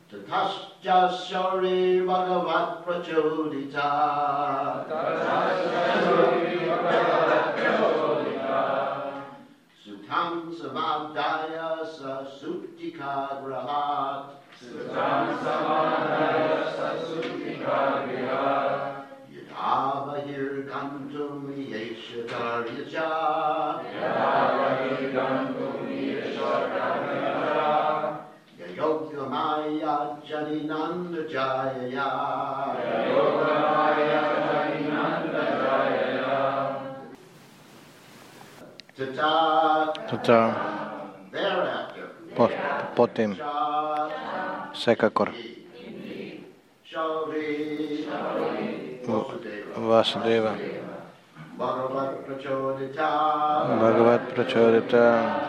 Tatasya Shauri Bhagavat Prachodita Sutam Samadaya Sasutika Grahat Yadavahir Gantum Yeshakaryaja Yogamaya Janinanda Jayaya Tata potem vsekakor Vasudeva Bhagavat Prachodita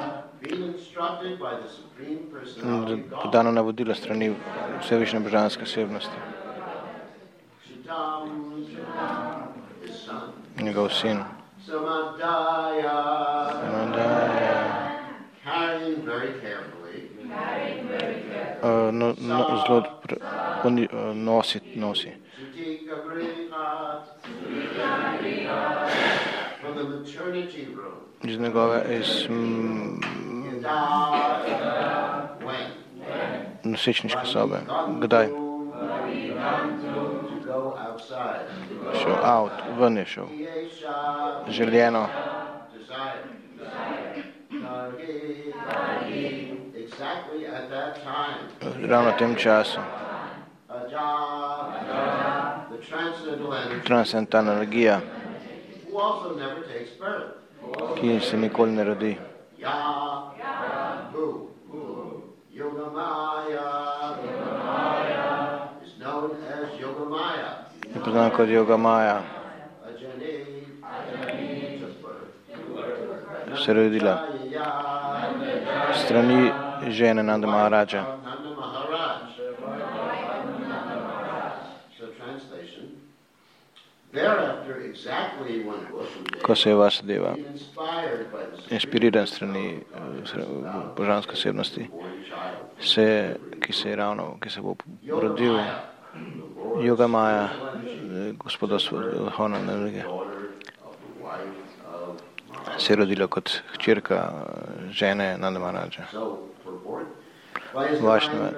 podano navodilo strani Vsevišnje božanske osebnosti. Njegov sin. Samadaya. Zelo nosi. Iz njegove, nosečniške sobe. Kdaj? Šel out, ven je šel. Željeno. Ravno v tem času. Transcendentalna energija, ki se nikoli ne rodi. Je poznan kot Yogamaya. Se rodila strani žene Nanda Maharaja. Ko se je Vasudeva inspiriran strani božanske osebnosti, ki se bo rodil Yogamaya, gospoda vrhovne energije, se je rodila kot hčerka žene Nanda Maharaja. Vašnava.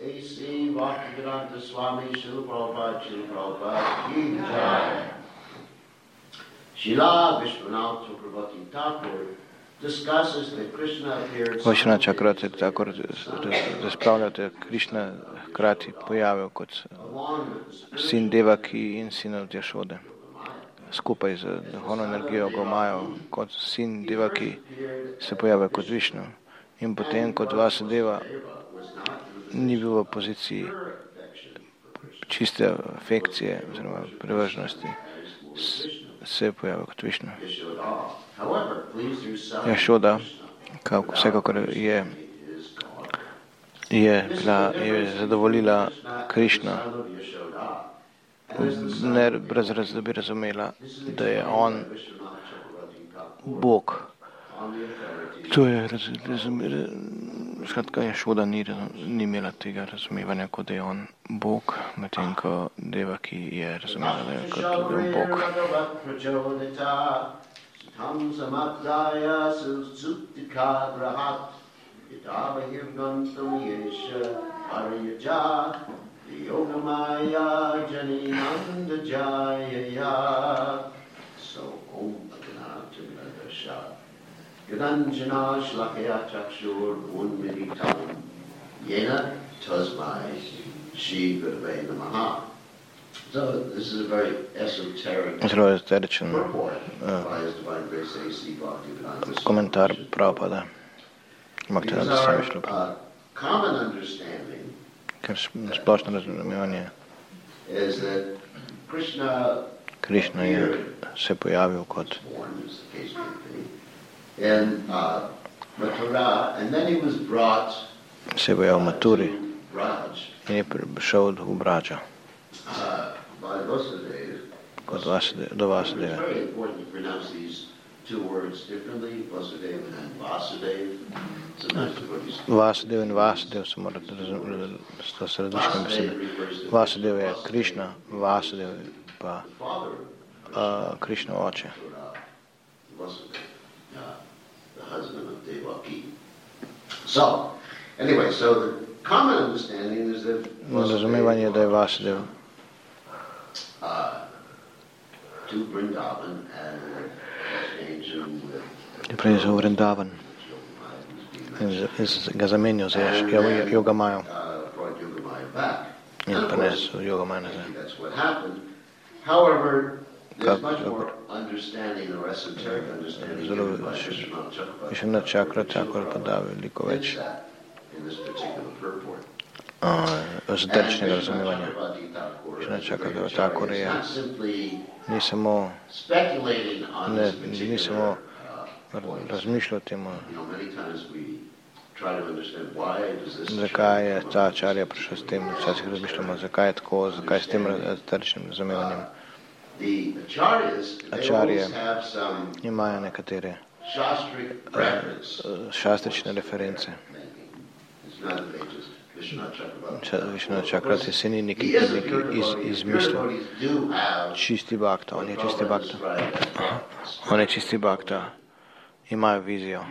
Vašnava Chakravarti Thakur razpravlja, da je Krišna hkrati pojavil kot sin Devaki in sin od Jašode. Skupaj z duhovno energijo Gomajo, kot sin Devaki se pojavil kot Višnu. In potem kot Vasudeva ni bil v poziciji čiste afekcije oziroma privrženosti, se je pojavil kot Višnu. Jašoda, vsekakor je zadovoljila Krišna, brez da bi razumela, da je on Bog. To je skratka, Jašoda ni imela tega razumevanja, kot da je on Bog, medtem ko Devaki je razumela, da je kot Bog. Yadanjana Shlakaya Chakshur Unmiritam Yena Tasmai Shri Gurave Namaha. So this is a very esoteric purport by His Divine Grace A.C. Bhaktivedanta. Komentar Prabhupada. Because our common understanding splošno razumevanje is that Krishna se pojavil kot in Mathura, and then he was brought se pojavil v Maturi Braj in je prišel v Braja by Vasudeva. do Vasudeve. It's very important to pronounce these two words differently, Vasudev and Vasudev. Vasudev in Vasudev so morate to so različne besede. Vasudev je Krishna, Vasudev pa Krishna oče. The husband of Devaki. So, anyway, so the common understanding is that Razumevanje je, da je Vasudev to Vrindavan and exchange him with je prinesel Vrindavan in ga zamenjal za Yogamajo in prinesel Yogamajo nazaj. that's what happened. However, there's much more understanding or esoteric understanding Vishwanath Chakravarti pa da veliko več in this particular purport. ezoteričnega razumevanja. Vishwanath Chakravarti je ni samo razmišljal o tem, zakaj je ta acharya prišel s tem, včasih razmišljamo, zakaj je tako, zakaj je s tem ezoteričnim razumevanjem. Acharye imajo nekatere šastrične reference. Vishwanath Chakravarti se ni neki izmislil. Čisti bhakta, on je čisti bhakta. On je čisti bhakta. Imajo vizijo.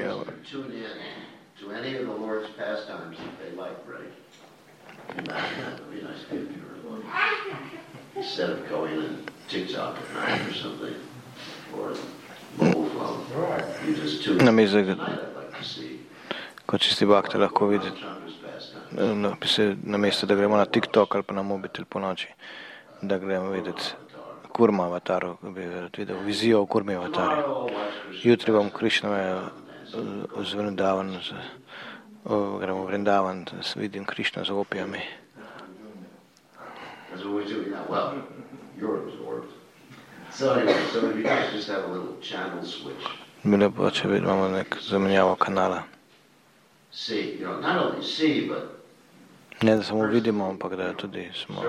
Instead of going in TikTok at night or something, or mobile phone, you just tune in. I'd like to see. Kot čisti bhakta lahko vidi, namesto da gremo na TikTok ali pa na mobitel po noči, da gremo videti Kurma avatarov, bi videl vizijo o Kurmi avatarju. Jutri bom Krišnove z Vrindavan, gremo v Vrindavan, vidim Krišno z opijami. That's what we're doing now. Well, you're absorbed. So anyway, so you guys just have a little channel switch. Bilo pa, če imamo nek zamenjavo kanala. See, not only see, but ne da samo vidimo, ampak da tudi smo,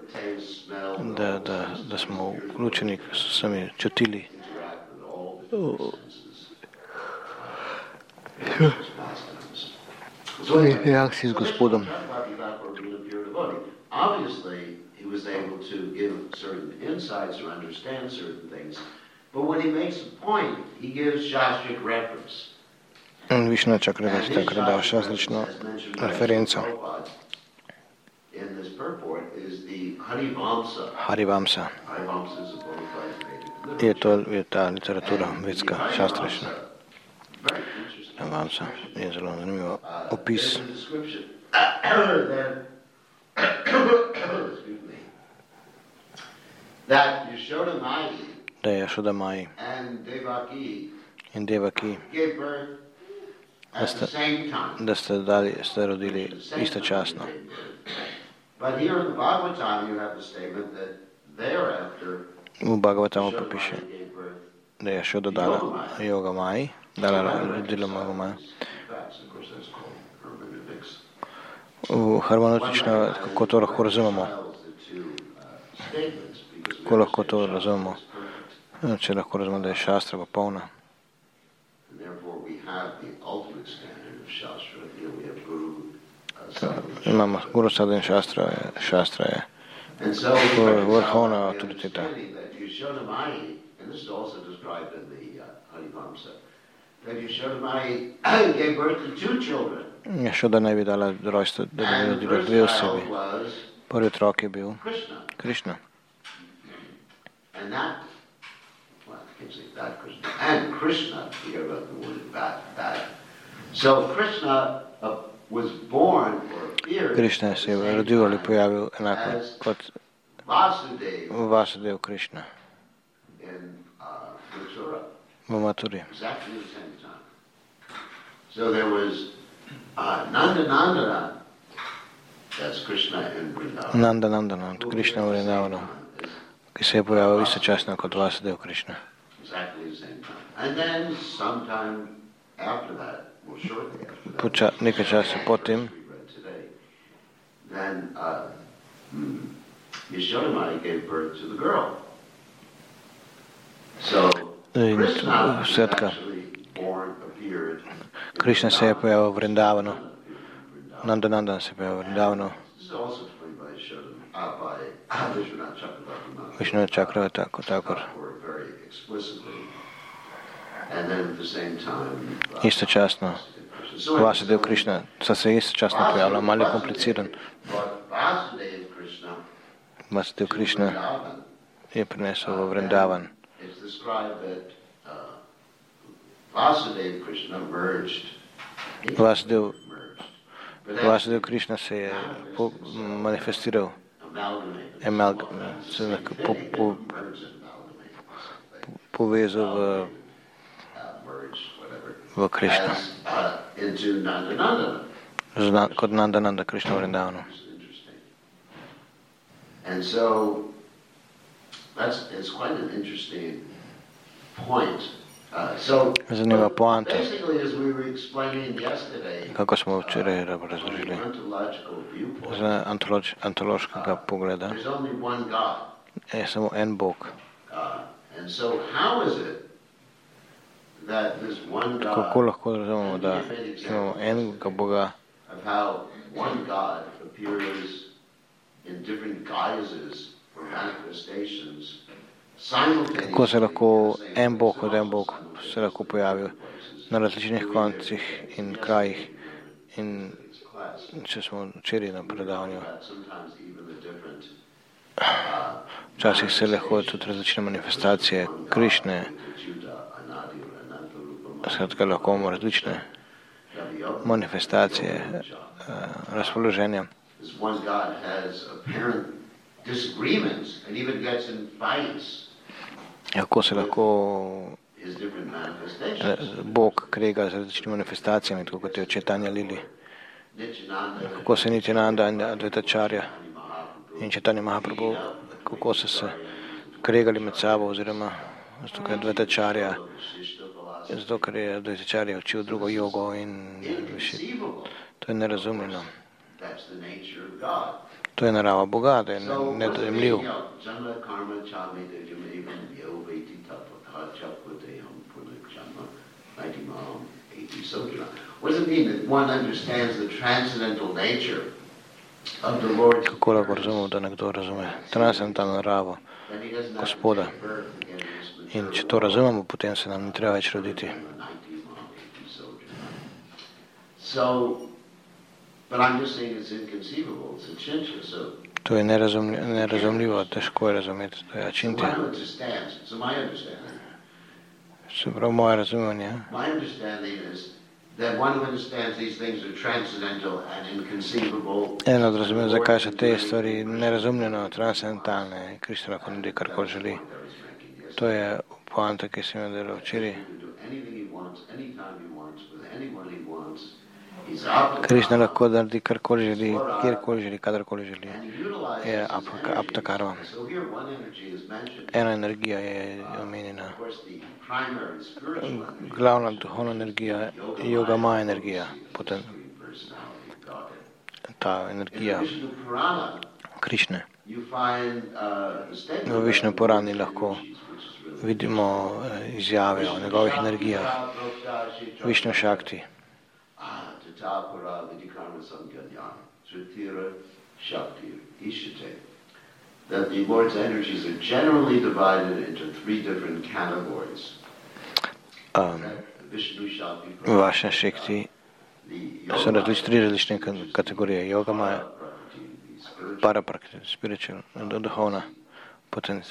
da smo vključeni s vsemi čutili. Reakciji z Gospodom. Obviously, he was able to give certain insights or understand certain things, but when he makes a point, he gives Shastric reference. Vishwanath Chakravarti takrat dal šastrično referenco. In this purport is the Harivamsa. Harivamsa. Harivamsa is a bona fide je ta literatura vedska, šastrična. Harivamsa je zelo zanimiv opis. That Yashodamai da je Yashodamai in Devaki da ste rodili istočasno. V Bhagavatamu pa piše, da je Yashoda dala Yogamaji, rodila Yogamaji. Harmonetično, kako to lahko razumemo? Kako lahko to razumemo? Če lahko razumemo, da je šastra popolna. Imamo Guru Sada in šastra je vrhovna avtoriteta. Yashoda naj bi dala rojstvo, da bi rodila dve osebi. Prvi otrok je bil Krishna. And Krishna, here about the word bad. So Krishna was born or appeared. Krishna se je rodil ali pojavil enako kot Vasudev Krishna. In Mathura. V Mathuri. Exactly the same time. So there was Nanda. That's Krishna in Vrindavan. Nanda, Krishna v Vrindavanu, ki se je pojavil istočasno kot Vasudev Krishna. Exactly the same time. And then sometime after that, well, shortly after that, nekaj časa potem, then Yashodamai gave birth to the girl. So In skratka, Krišna se je pojavil v Vrindavanu, Nandananda se je pojavil v Vrindavanu, Višnu Čakravarti Thakur. Istočasno, Vasudev Krišna sta se istočasno pojavila, malo je kompliciran. Vasudev Krišna je prinesel v Vrindavan. Vasudev Krišna se je manifestiral, povezal v Krišno, kot Nandananda Krišna v Vrindavanu. And so it's quite an interesting point. Zanimiva poanta, Basically, as we were explaining yesterday, kako smo včeraj razložili, z antološkega pogleda there's only one God. je samo en Bog. And so how is it that this one God, Kako lahko razumemo, da imamo enega Boga, of how one God appears in different guises or manifestations simultaneously? kako se lahko en Bog kot en Bog se lahko pojavi na različnih koncih in krajih. In če smo včeraj na predavanju, Sometimes even the different včasih se lahko tudi različne manifestacije Krišne, skratka lahko imamo različne manifestacije razpoloženja. This one God has apparent disagreements and even gets in fights. Kako se lahko His different manifestations. Bog krega z različnimi manifestacijami, tako kot je Chaitanya Lili. Nityananda, Kako se Nityananda in Advaitacharya in Chaitanya Mahaprabhu, kako so se kregali med sabo, oziroma zato, ker je Advaitacharya, zato, ker je Advaitacharya učil drugo jogo in to je nerazumljeno. that's the nature of God. To je narava Boga, da je So, nedojemljiv. Janma karma chami devim evam yoveti tapaka chakvadeham punakjama naitimam eti sojana. What does it mean that one understands the transcendental nature of the Lord's Kako lahko razumemo, da nekdo razume transcendentalno naravo then he doesn't have to Gospoda. take birth again in this In material če to razumemo, potem se nam ne treba več roditi. So, but I'm just saying it's inconceivable, it's a chincha, so To je nerazumljivo, težko je razumeti, to je one ačintja. understands, so my understanding Se pravi, moje razumevanje, My understanding is that one who understands these things are transcendental and inconceivable. eno od razumev, zakaj so te stvari nerazumljeno, transcendentalne, Krišna lahko naredi karkoli želi. To je poanta, ki sem jo delal včeraj. Krišna lahko naredi karkoli želi, kjerkoli želi, kadarkoli želi. Je aptakarva. Ena energija je omenjena. Glavna duhovna energija je Yogamaya energija. Potem ta energija Krišne. V Višnu Purani lahko vidimo izjave o njegovih energijah. Višnu Šakti. That the Lord's energies are generally divided into three different categories. Vishnu Shakti, Vaša Šakti so tri različne kategorije. Yogamaya, Paraprakriti, spiritual, duhovna, potem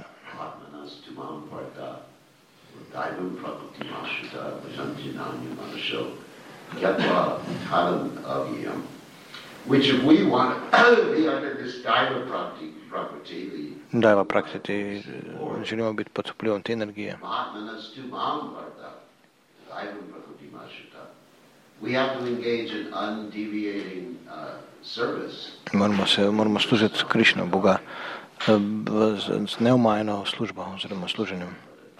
which if we want to be under this Daiva Prakriti, Daiva Prakriti, želimo biti pod vplivom te energije. We have to engage in undeviating service. Moramo služiti Krišno, Boga, z neomajno službo oziroma služenjem.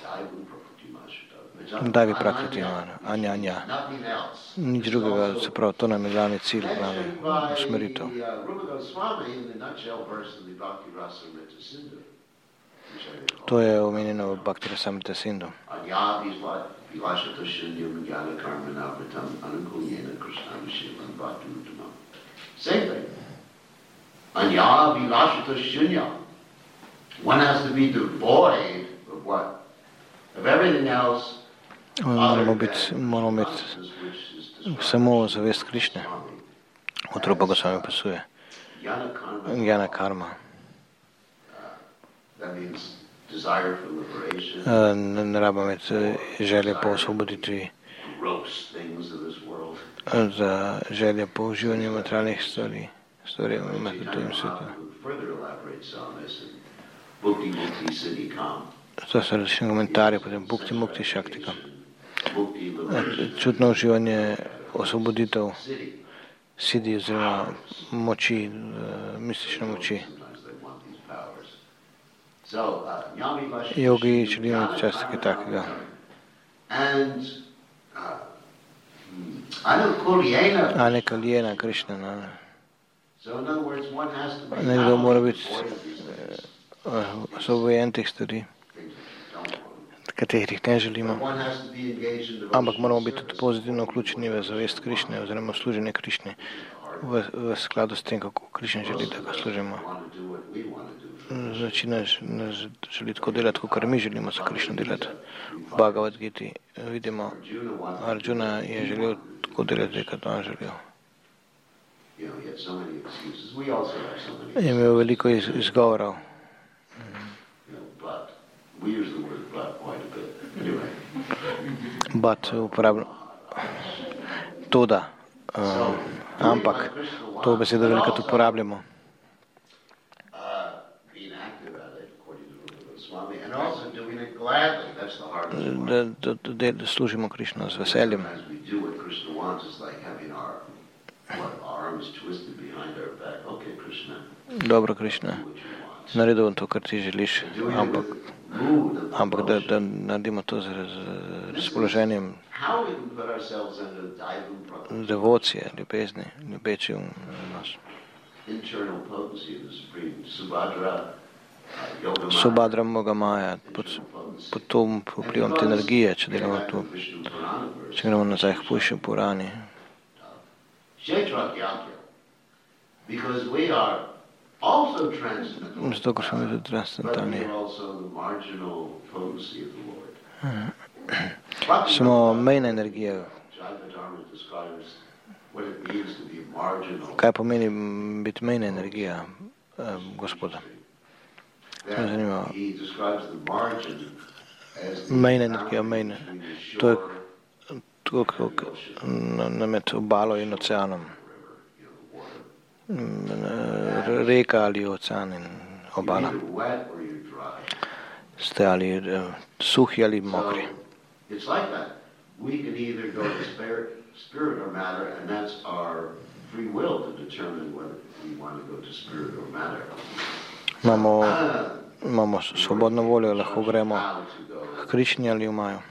Daivi Prakriti, Anja. Nič drugega, se pravi, to nam je glavni cilj, glavni usmeritev. To je omenjeno v Bhakti Rasamrita Sindhu. Same thing. Anya vilashita shunya. One has to be devoid of what? Of everything else. Moramo imeti samo zavest Krišne. Utropa Gosvami opisuje. Jnana karma. That means desire for liberation. Ne rabimo imeti želje po osvoboditvi. Gross things of this world. Za želje po uživanju materialnih stvari v materialnem svetu. To so različni komentarji, potem Bhukti Mukti Shaktika. Čutno uživanje osvoboditev siddhi oziroma moči, mistične moči. Jogi želijo imeti včasih kaj takega. Anekaljena Krišna. Nekdo mora biti osvobojen teh stvari, katerih ne želimo. Ampak moramo biti tudi pozitivno vključeni v zavest Krišne oziroma služenje Krišne v skladu s tem, kako Krišna želi, da ga služimo. Večina želi tako delati, kot mi želimo za Krišno delati. V Bhagavad Giti vidimo, Arjuna je želel tako delati, kot on želel. Je imel veliko izgovorov. But uporabljamo toda, ampak to besedo velikokrat uporabljamo. Da služimo Krišno z veseljem. Dobro, Krišna, naredi to, kar ti želiš, ampak da naredimo to z razpoloženjem devocije, ljubezni, ljubeči v nas. Subhadra Mogamaja, pod tom vplivom te energije, če delamo to, če gremo nazaj k Pušju Purani. Zato, ker smo mi tudi transcendentalni. Smo mejna energija. Kaj pomeni biti mejna energija Gospoda? To je zanimivo. Mejna energija, mejna. To je tako med obalo in oceanom. Reka ali ocean in obala. Ste ali suhi ali mokri. Imamo svobodno voljo, lahko gremo k Krišni ali v Maju.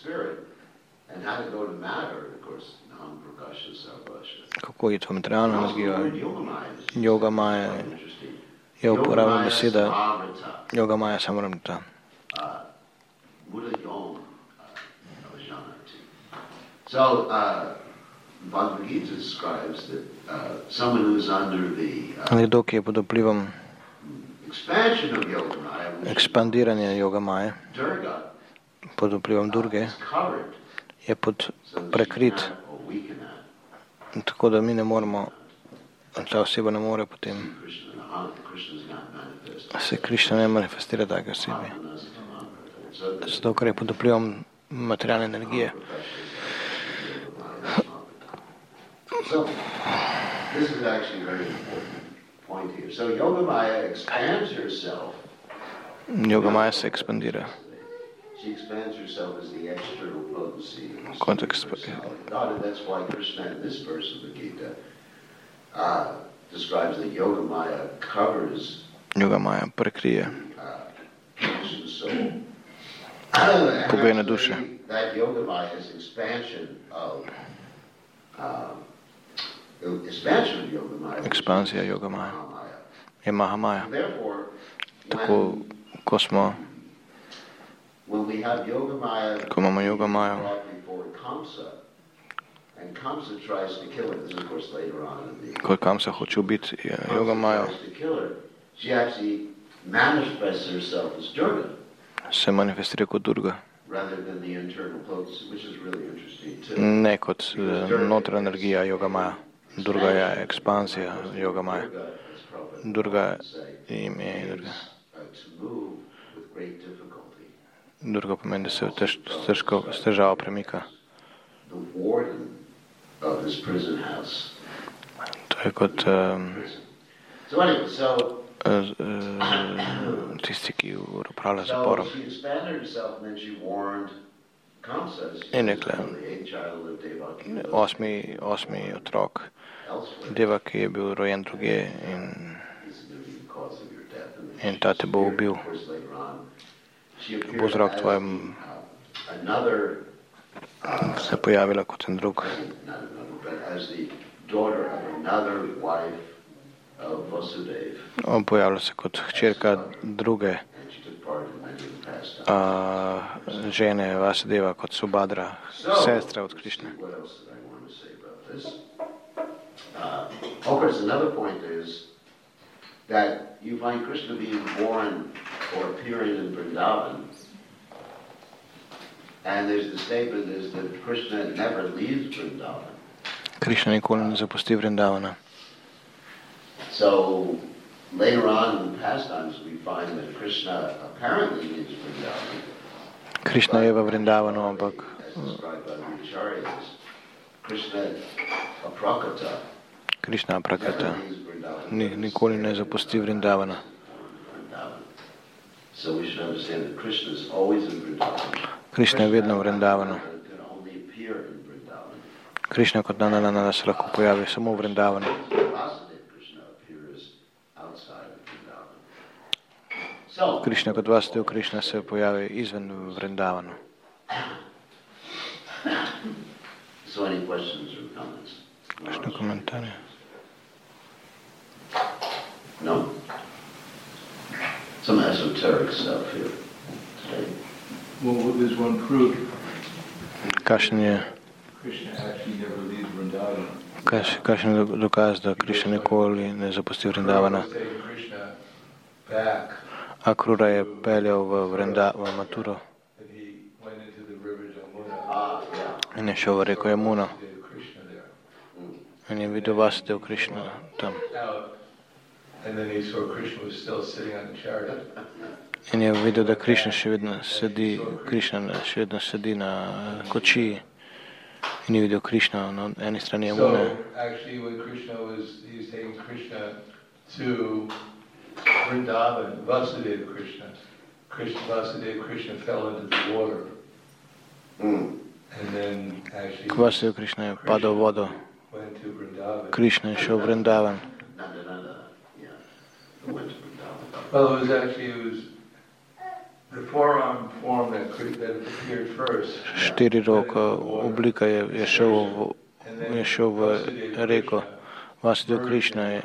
Kako je to materialna energija? Yoga Maya je uporabna beseda. Yoga Maya Samramrita. So, Bhagavad Gita describes that someone who is under the nekdo, ki je pod vplivom ekspandiranja Yoga Maya, pod vplivom Durge, je prekrit, tako da mi ne moremo, ta oseba ne more potem, se Krišna ne manifestira take osebi. Zato, ker je pod vplivom materialne energije. So, this is actually a very important point here. So, Yoga Maya expands herself. Yoga Maya se ekspandira. She expands herself as the external potency. Kontekst. God, and that's why Krishna in this verse of the Gita describes that Yoga Maya covers Yoga Maya prekrije pogojene duše. That Yoga Maya's expansion of Ekspanzija Yoga Maya je Mahamaya. Tako ko imamo Jogamajo, ko Kamsa hoče ubiti Jogamajo, se manifestira kot Durga, ne kot notranja energija Jogamaja. Durga je ekspanzija Jogamaja. Durga ime Durga. Durga pomeni, da se s težavo premika. To je kot tisti, ki upravlja zaporom. In rekla, osmi otrok Deva, ki je bil rojen druge in ta te bo ubil. Bo vzrok tvojem se pojavila kot en drug. Pojavila se kot hčerka druge žene Vasudeva, kot Subhadra, sestra od Krišne. Of course, another point is that you find Krishna being born or appearing in Vrindavan, and there's the statement is that Krishna never leaves Vrindavan. Krishna nikoli ne zapusti Vrindavana. So later on in pastimes we find that Krishna apparently leaves Vrindavan. Krishna je v Vrindavanu, ampak Krishna Prakata nikoli ne zapusti Vrindavana. Krishna je vedno v Vrindavanu. Krishna kot Nanda se lahko pojavi samo v Vrindavanu. Krishna kot Vasudev Krishna se pojavi izven Vrindavanu. So any questions or comments? Kakšne komentarje? No? Some esoteric stuff here today. Well, there's one proof. Kakšen je Krishna actually never leaves Vrindavan. Kakšen je dokaz, da Krishna nikoli ne zapusti Vrindavana? Akrura je peljal v Maturo in je šel v reko Jamuna in je videl Vasudev Krishna tam. In je videl, da Krishna še vedno sedi na kočiji in je videl Krishna na eni strani Jamune. Vrindavan, Vasudev Krishna fell into the water. And then actually Vasudev Krishna je padal v vodo. went to Vrindavan. Krishna je šel v Vrindavan. Well, it was the forearm form that appeared first. Štiriroka oblika je šel v reko. Vasudev Krishna je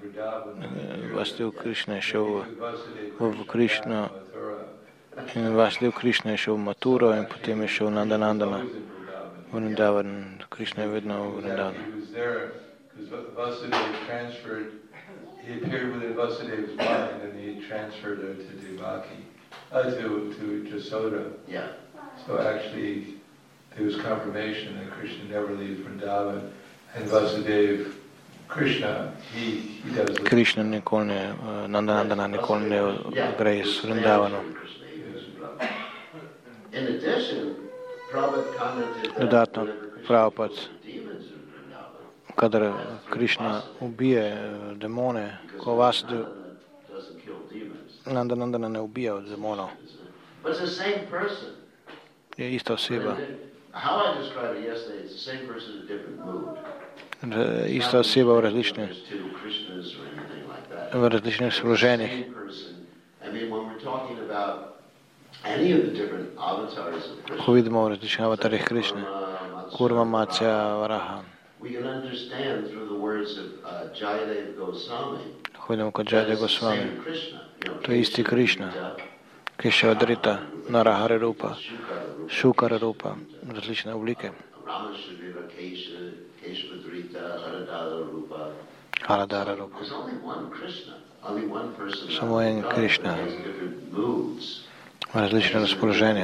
šel v Krishna in Vasudev Krishna je šel v Maturo in potem je šel Nandanandana v Vrindavan. Krishna je vedno v Vrindavanu. He appeared within Vasudev's mind and he transferred her to Devaki, to Jasoda. Yeah. So actually there was confirmation that Krishna never leaves Vrindavan, and Vasudev Krishna, he does the Krishna nikoli ne, Nandanandana nikoli ne gre iz Vrindavana. In addition, Prabhupada commented Dodatno, Prabhupada, kadar Krishna ubije demone, ko Vasudev Nandanandana ne ubija od demonov. But it's the same person. Je ista oseba. How I described it yesterday, it's the same person in a different mood. Ista oseba v različnih There's two Krishnas or anything like that. v različnih složenjih. Same person. I mean, when we're talking about any of the different avatars of Krishna, Ko vidimo v različnih avatarjih Krishne, Kurma, Matsya, Varaha, we can understand through the words of Jayadev Goswami. ko vidimo kot Jayadev Goswami, Same Krishna. to je isti Krishna. Keshavadrata, Narahara Rupa, Shukara Rupa, različne oblike. Haladara Rupa. Samo en Krishna. Različne razpoloženja.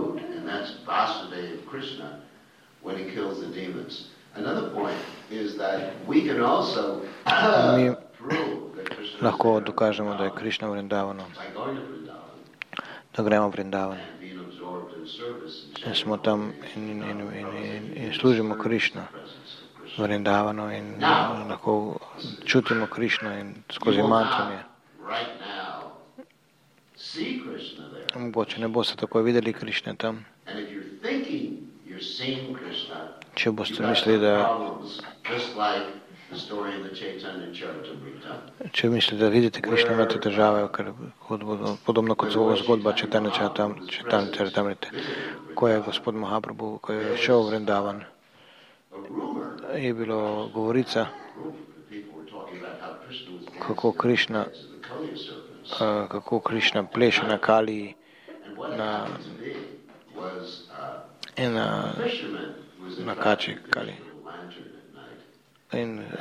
Mi lahko dokažemo, da je Krishna v Vrindavanu, da gremo v Vrindavan in smo tam in služimo Krishna v Vrindavanu in lahko čutimo Krishna in skozi mantranje. Mogoče ne boste takoj videli Krishne tam. Če boste mislili, da vidite Krishna, imate težave, ker podobno kot zgodba Chaitanya Charitamrite. Ko je gospod Mahaprabhu, ko je šel v Vrindavan, je bilo govorica, kako Krishna pleše na Kaliji na kači Kaliji. In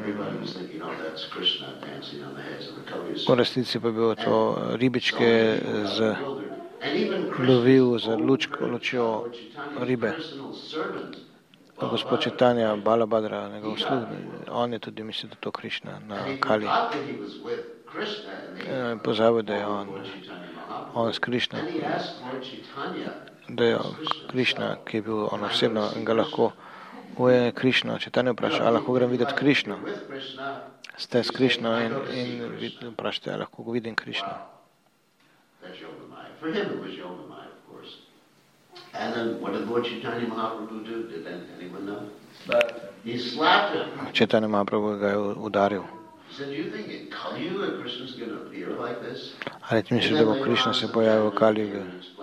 v resnici pa je bilo to ribičke lovil z lučjo ribe. Gospod Chaitanya Balabhadra, njegov službenik, on je tudi mislil, da to Krishna na Kali. Pozabil, da je on s Krishna, da je Krishna, ki je bil on osebno in ga lahko je Krishna, Chaitanya vpraša, ali lahko grem videti Krishna? Ste s Krishna in vprašate, ali lahko vidim Krishna? And then what did Lord Chaitanya Mahaprabhu do? Did anyone know? He slapped him. Chaitanya Mahaprabhu ga je udaril. He said, "Do you think in Kali Yuga Krishna's going to appear like this?" Ali ti misliš, da bo Krishna se pojavil v Kali Yugi?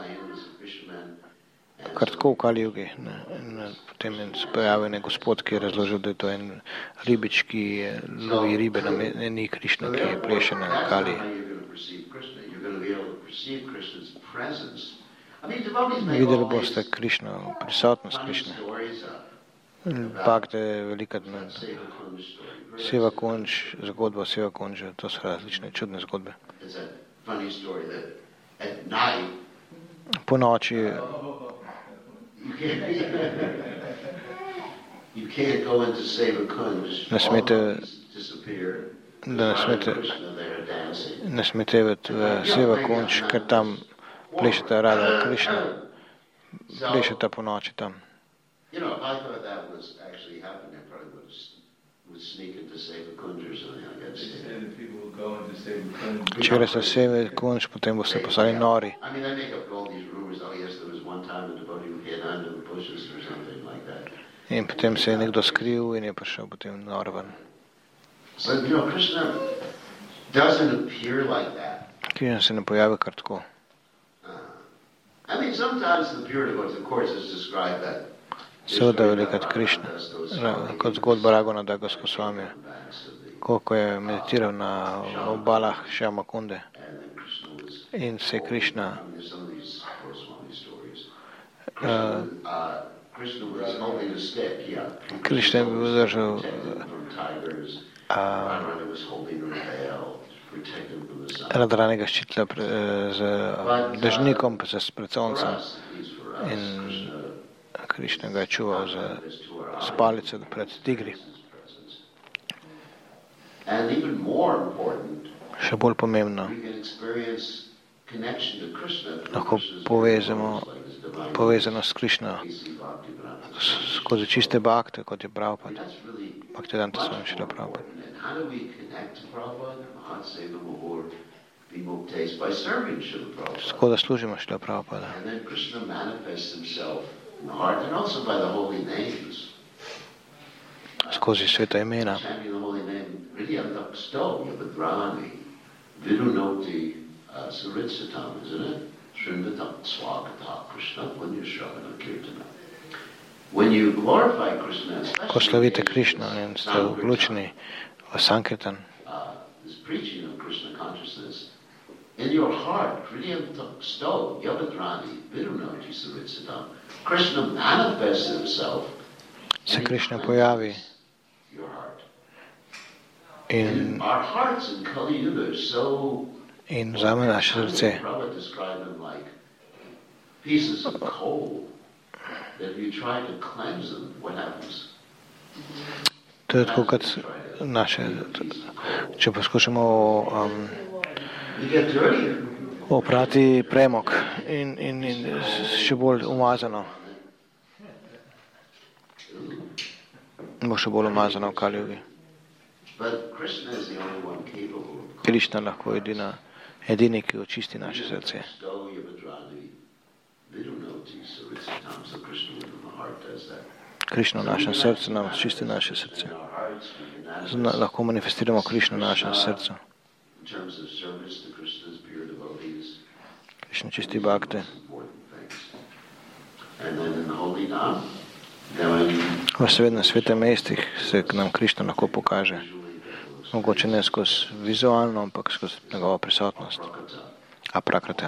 Kar tako v Kali Yugi. Potem se pojavil nek gospod, ki je razložil, da je to en ribič, ki lovi ribe, ni Krishna, ki je pleše na Kali. Videli boste Krishna, prisotnost Krishne. Bhakti je velika Seva Kunj, zgodba Seva Kunja, to so različne čudne zgodbe. Po noči ne smete v Seva Kunj, ker tam plešeta Radha Krishna, plešeta po noči tam. Če greste v Seva Kunj, potem boste postali nori. In potem se je nekdo skril in je prišel potem nor ven. Krishna se ne pojavi kar tako. Seveda velikrat Krishna, kot zgodba Raghunatha Goswamija, ko je meditiral na obalah Šjamakunde in se Krishna Krishna je bil držal Radharanega ščitla z dežnikom pred soncem in Krishna ga je čuval z palico pred tigri. Še bolj pomembno, lahko povezano s Krishna skozi čiste bhakte, kot je Prabhupada. Bhaktivedanta Swami Srila Prabhupada. Tako da služimo Srila Prabhupada. Skozi sveta imena. Ko slavite Krishna in ste vključeni v Sankirtan, in your heart, Kriyam Sto, Yavadrani, Vidunoti Saritsadam, Krishna manifests himself. Se Krishna pojavi in vzame naše srce. To je tako kot naše, če poskušamo oprati premog in še bolj umazano. Bo še bolj umazano v Kaljugi. Krišna lahko edini, ki očisti naše srce. Krišna v našem srcu nam očisti naše srce. Lahko manifestiramo Krišno v našem srcu. Krišna čisti bhakte. Seveda na svetem mestih se k nam Krišna lahko pokaže. Mogoče ne skozi vizualno, ampak skozi njegovo prisotnost. Aprakrata.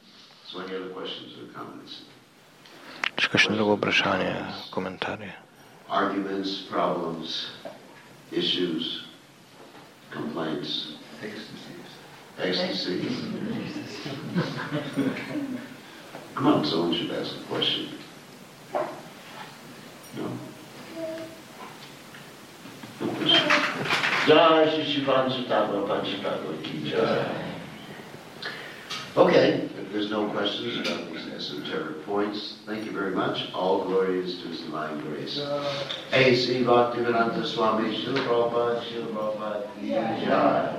Še kakšno drugo vprašanje, komentarje? Arguments, problems, issues, complaints, ecstasy. Come on, someone should ask a question. No? Jai Shri Shivan Sutava Panchitava Ki Jai. Okay, if there's no questions about these esoteric points, thank you very much. All glory is to His divine grace. A.C. Bhaktivedanta Swami Srila Prabhupada Ki Jai.